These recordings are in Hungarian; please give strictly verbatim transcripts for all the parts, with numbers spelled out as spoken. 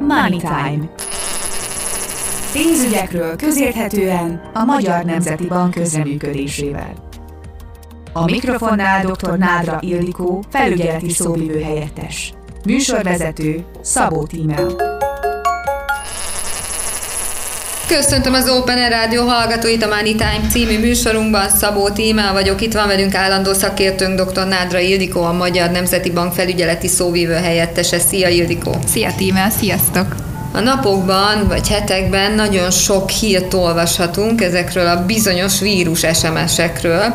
Money Time. Pénzügyekről közérthetően a Magyar Nemzeti Bank közreműködésével. A mikrofonnál dr. Nádra Ildikó, felügyeleti szóvivő helyettes. Műsorvezető Szabó Tímea. Köszöntöm az Open Air Rádió hallgatóit, a Money Time című műsorunkban. Szabó Tímea vagyok, itt van velünk állandó szakértőnk dr. Nádra Ildikó, a Magyar Nemzeti Bank felügyeleti szóvivő helyettese. Szia Ildikó! Szia Tímea, sziasztok! A napokban vagy hetekben nagyon sok hírt olvashatunk ezekről a bizonyos vírus es em es-ekről.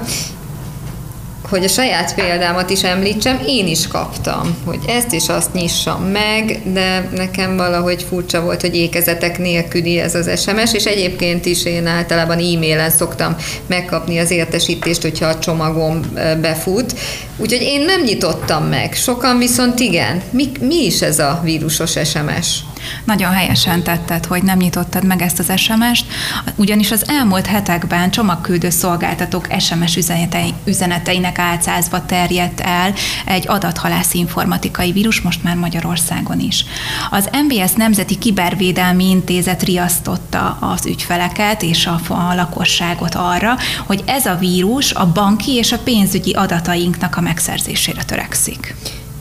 Hogy a saját példámat is említsem, én is kaptam, hogy ezt és azt nyissam meg, de nekem valahogy furcsa volt, hogy ékezetek nélküli ez az es em es, és egyébként is én általában e-mailen szoktam megkapni az értesítést, hogyha a csomagom befut. Úgyhogy én nem nyitottam meg, sokan viszont igen. Mi, mi is ez a vírusos es em es? Nagyon helyesen tetted, hogy nem nyitottad meg ezt az es em est, ugyanis az elmúlt hetekben csomagküldő szolgáltatók es em es üzenetei, üzeneteinek álcázva terjedt el egy adathalász informatikai vírus, most már Magyarországon is. Az em bé es Nemzeti Kibervédelmi Intézet riasztotta az ügyfeleket és a, a lakosságot arra, hogy ez a vírus a banki és a pénzügyi adatainknak a megszerzésére törekszik.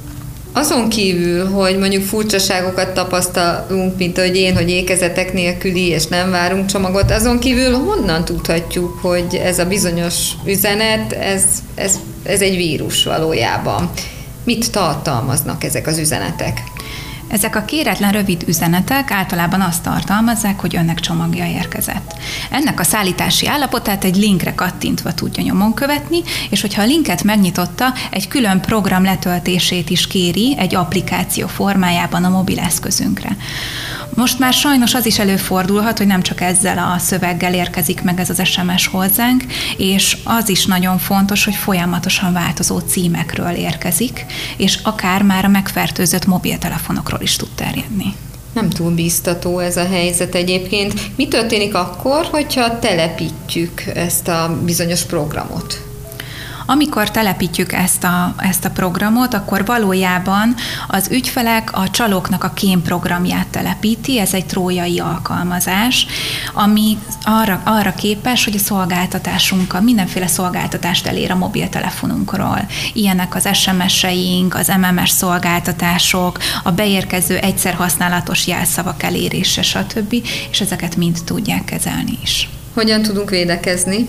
Azon kívül, hogy mondjuk furcsaságokat tapasztalunk, mint ahogy én, hogy ékezetek nélküli, és nem várunk csomagot, azon kívül honnan tudhatjuk, hogy ez a bizonyos üzenet, ez, ez, ez egy vírus valójában? Mit tartalmaznak ezek az üzenetek? Ezek a kéretlen rövid üzenetek általában azt tartalmazzák, hogy önnek csomagja érkezett. Ennek a szállítási állapotát egy linkre kattintva tudja nyomon követni, és hogyha a linket megnyitotta, egy külön program letöltését is kéri egy applikáció formájában a mobileszközünkre. Most már sajnos az is előfordulhat, hogy nem csak ezzel a szöveggel érkezik meg ez az es em es hozzánk, és az is nagyon fontos, hogy folyamatosan változó címekről érkezik, és akár már a megfertőzött mobiltelefonokról is tud terjedni. Nem túl bíztató ez a helyzet egyébként. Mi történik akkor, hogyha telepítjük ezt a bizonyos programot? Amikor telepítjük ezt a, ezt a programot, akkor valójában az ügyfelek a csalóknak a kémprogramját telepíti, ez egy trójai alkalmazás, ami arra, arra képes, hogy a szolgáltatásunkkal mindenféle szolgáltatást elér a mobiltelefonunkról. Ilyenek az es em es-eink, az em em es szolgáltatások, a beérkező egyszer használatos jelszavak elérése, stb. És ezeket mind tudják kezelni is. Hogyan tudunk védekezni?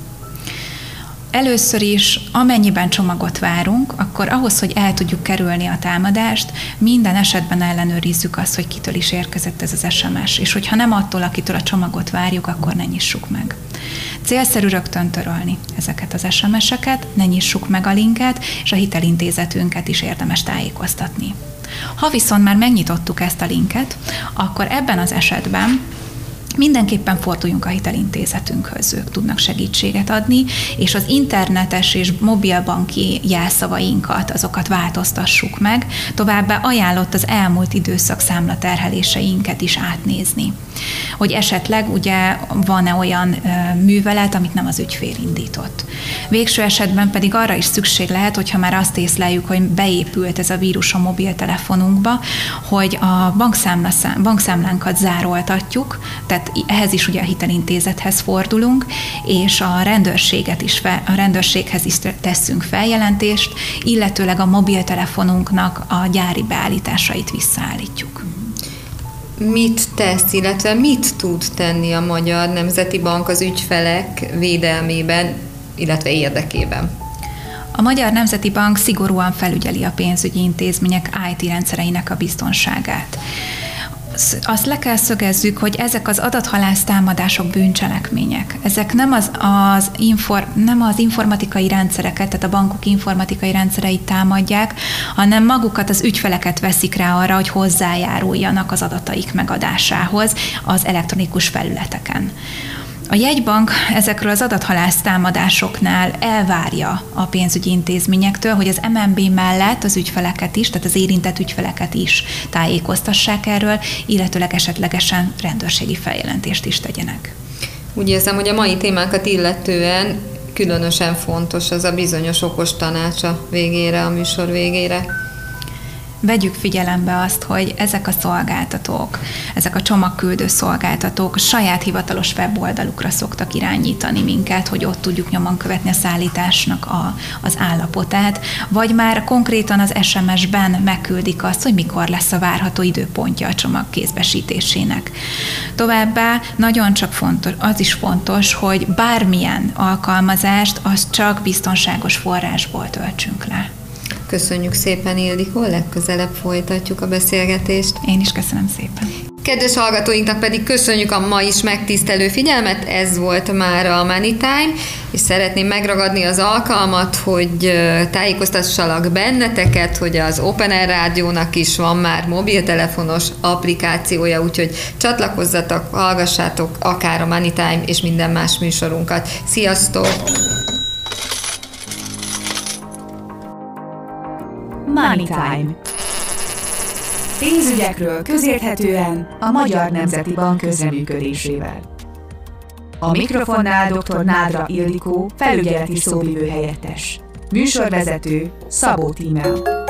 Először is, amennyiben csomagot várunk, akkor ahhoz, hogy el tudjuk kerülni a támadást, minden esetben ellenőrizzük azt, hogy kitől is érkezett ez az es em es, és hogyha nem attól, akitől a csomagot várjuk, akkor ne nyissuk meg. Célszerű rögtön törölni ezeket az es em es-eket, ne nyissuk meg a linket, és a hitelintézetünket is érdemes tájékoztatni. Ha viszont már megnyitottuk ezt a linket, akkor ebben az esetben mindenképpen forduljunk a hitelintézetünkhöz, ők tudnak segítséget adni, és az internetes és mobilbanki jelszavainkat, azokat változtassuk meg, továbbá ajánlott az elmúlt időszak számlaterheléseinket is átnézni. Hogy esetleg ugye van-e olyan ö, művelet, amit nem az ügyfél indított. Végső esetben pedig arra is szükség lehet, hogyha már azt észleljük, hogy beépült ez a vírus a mobiltelefonunkba, hogy a bankszámla, bankszámlánkat zároltatjuk, tehát ehhez is ugye a hitelintézethez fordulunk, és a rendőrséget is fel, a rendőrséghez is tesszünk feljelentést, illetőleg a mobiltelefonunknak a gyári beállításait visszaállítjuk. Mit tesz, illetve mit tud tenni a Magyar Nemzeti Bank az ügyfelek védelmében, illetve érdekében? A Magyar Nemzeti Bank szigorúan felügyeli a pénzügyi intézmények i té rendszereinek a biztonságát. Azt le kell szögezzük, hogy ezek az adathalász támadások bűncselekmények. Ezek nem az, az, infor, nem az informatikai rendszereket, tehát a bankok informatikai rendszereit támadják, hanem magukat, az ügyfeleket veszik rá arra, hogy hozzájáruljanak az adataik megadásához az elektronikus felületeken. A jegybank ezekről az adathalász támadásoknál elvárja a pénzügyi intézményektől, hogy az em en bé mellett az ügyfeleket is, tehát az érintett ügyfeleket is tájékoztassák erről, illetőleg esetlegesen rendőrségi feljelentést is tegyenek. Úgy érzem, hogy a mai témákat illetően különösen fontos az a bizonyos okos tanács a végére, a műsor végére. vegyük figyelembe azt, hogy ezek a szolgáltatók, ezek a csomagküldő szolgáltatók saját hivatalos weboldalukra szoktak irányítani minket, hogy ott tudjuk nyomon követni a szállításnak a, az állapotát, vagy már konkrétan az es em es-ben megküldik azt, hogy mikor lesz a várható időpontja a csomag kézbesítésének. Továbbá nagyon csak fontos, az is fontos, hogy bármilyen alkalmazást, azt csak biztonságos forrásból töltsünk le. Köszönjük szépen, Ildikó, legközelebb folytatjuk a beszélgetést. Én is köszönöm szépen. Kedves hallgatóinknak pedig köszönjük a ma is megtisztelő figyelmet, ez volt már a Money Time, és szeretném megragadni az alkalmat, hogy tájékoztassalak benneteket, hogy az Open Air Rádiónak is van már mobiltelefonos applikációja, úgyhogy csatlakozzatok, hallgassátok akár a Money Time és minden más műsorunkat. Sziasztok! Money Time. Pénzügyekről közérthetően a Magyar Nemzeti Bank közreműködésével. A mikrofonnál dr. Nádra Ildikó, felügyeleti szóvivő helyettes. Műsorvezető Szabó Tímea.